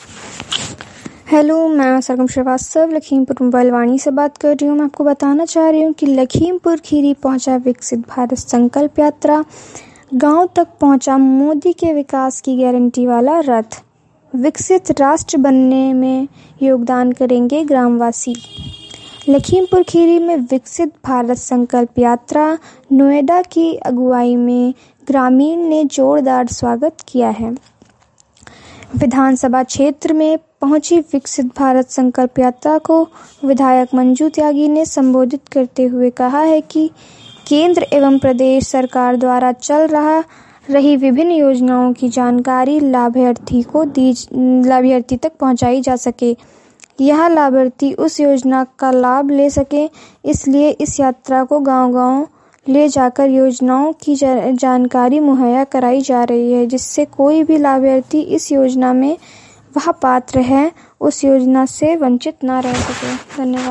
Hello, मैं Sargam Srivastava Lakhimpur mobile Vaani से बात कर रही हूँ। मैं आपको बताना चाह रही हूँ कि लखीमपुर खीरी पहुंचा विकसित भारत संकल्प यात्रा, गांव तक पहुंचा मोदी के विकास की गारंटी वाला रथ, विकसित राष्ट्र बनने में योगदान करेंगे ग्रामवासी। लखीमपुर खीरी में विकसित भारत संकल्प यात्रा, नोएडा की अगुवाई में ग्रामीण ने जोरदार स्वागत किया है। विधानसभा क्षेत्र में पहुंची विकसित भारत संकल्प यात्रा को विधायक मंजू त्यागी ने संबोधित करते हुए कहा है कि केंद्र एवं प्रदेश सरकार द्वारा चल रही विभिन्न योजनाओं की जानकारी लाभार्थी तक पहुंचाई जा सके, यह लाभार्थी उस योजना का लाभ ले सके। इसलिए इस यात्रा को गांव-गांव ले जाकर योजनाओं की जानकारी मुहैया कराई जा रही है, जिससे कोई भी लाभार्थी इस योजना में वह पात्र है उस योजना से वंचित न रह सके। धन्यवाद।